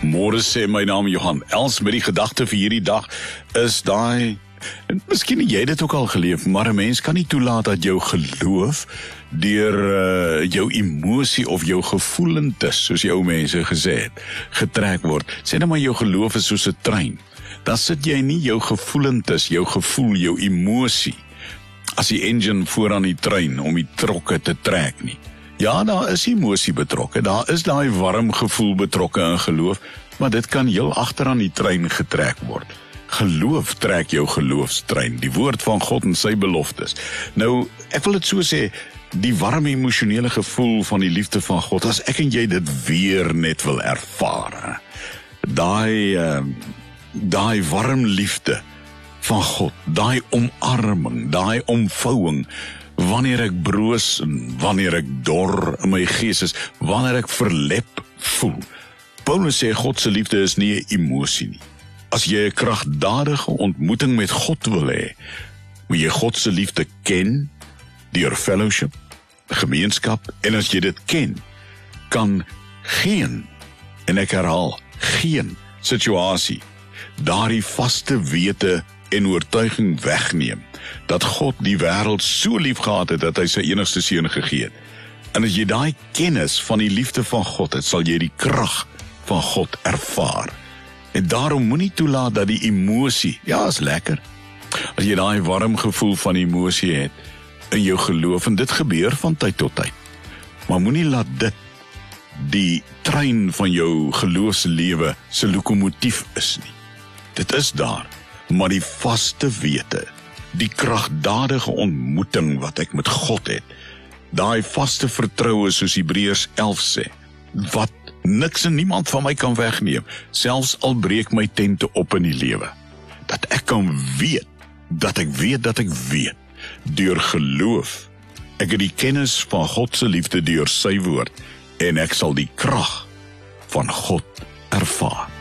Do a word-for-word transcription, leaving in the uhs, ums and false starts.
Môre sê my naam Johan Els met die gedagte vir hierdie dag is daai, en miskien het jy dit ook al geleef, maar 'n mens kan nie toelaat dat jou geloof deur uh, jou emosie of jou gevoelentes, soos die ou mense gesê het, getrek word. Sê nou maar jou geloof is soos 'n trein. Dan sit jy nie jou gevoelentes, jou gevoel, jou emosie as die engine vooraan die trein om die trokke te trek nie. Ja, daar is emosie betrokke, daar is daai warm gevoel betrokke in geloof, maar dit kan heel agteraan die trein getrek word. Geloof trek jou geloofstrein, die woord van God en sy beloftes. Nou, ek wil dit so sê, die warm emosionele gevoel van die liefde van God, as ek en jy dit weer net wil ervaar, daai, uh, daai warm liefde van God, daai omarming, daai omvouwing, wanneer ek broos en wanneer ek dor in my gees is, wanneer ek verlep voel. Paulus sê God se liefde is nie 'n emosie nie. As jy 'n kragtadige ontmoeting met God wil hê, moet jy God se liefde ken deur fellowship, gemeenskap, en as jy dit ken, kan geen, en ek herhaal, geen situasie daardie vaste wete en oortuiging wegneem dat God die wêreld so lief gehad het dat hy sy enigste seun gegee het. En as jy daai kennis van die liefde van God het, sal jy die krag van God ervaar. En daarom moenie toelaat dat die emosie, ja, is lekker, as jy daai warm gevoel van emosie het in jou geloof, en dit gebeur van tyd tot tyd, maar moenie laat dit die trein van jou geloofslewe se lokomotief is nie. Dit is daar, maar die vaste wete, die kragtadige ontmoeting wat ek met God het, daai vaste vertroue soos Hebreërs elf sê, wat niks en niemand van my kan wegneem, selfs al breek my tente op in die lewe, dat ek kan weet, dat ek weet, dat ek weet, deur geloof, ek het die kennis van God se liefde deur sy woord, en ek sal die krag van God ervaar.